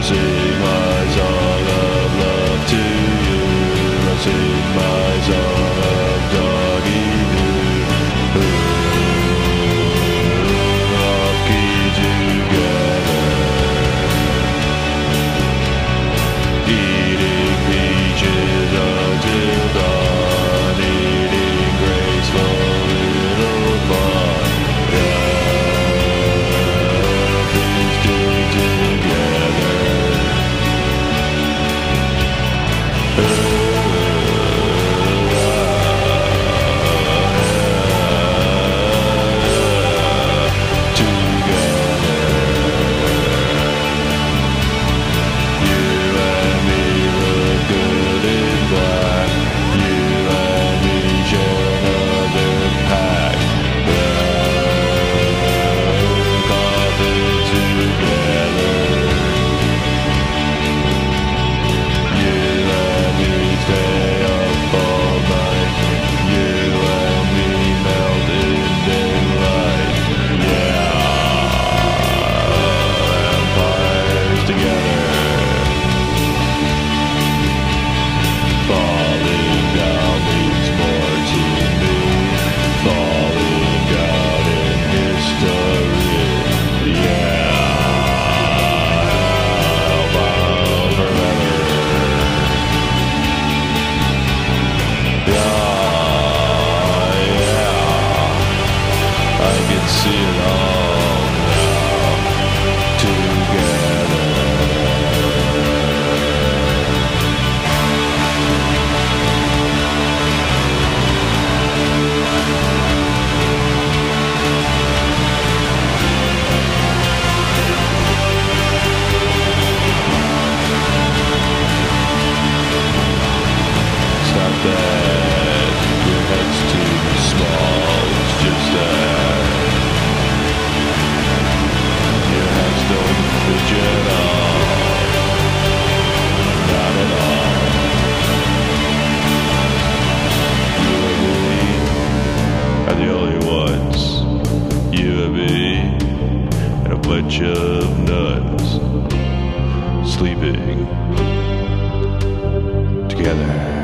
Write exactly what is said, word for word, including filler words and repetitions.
sing my song of love to you. I sing my song of doggy doo. Ooh, off key together, eating peaches until dawn, eating graceful little fun. Yeah, feasting together. See it all now together. It's not that your head's too small, it's just that don't fit you at all, not at all. You and me are the only ones. You and me and a bunch of nuns sleeping together.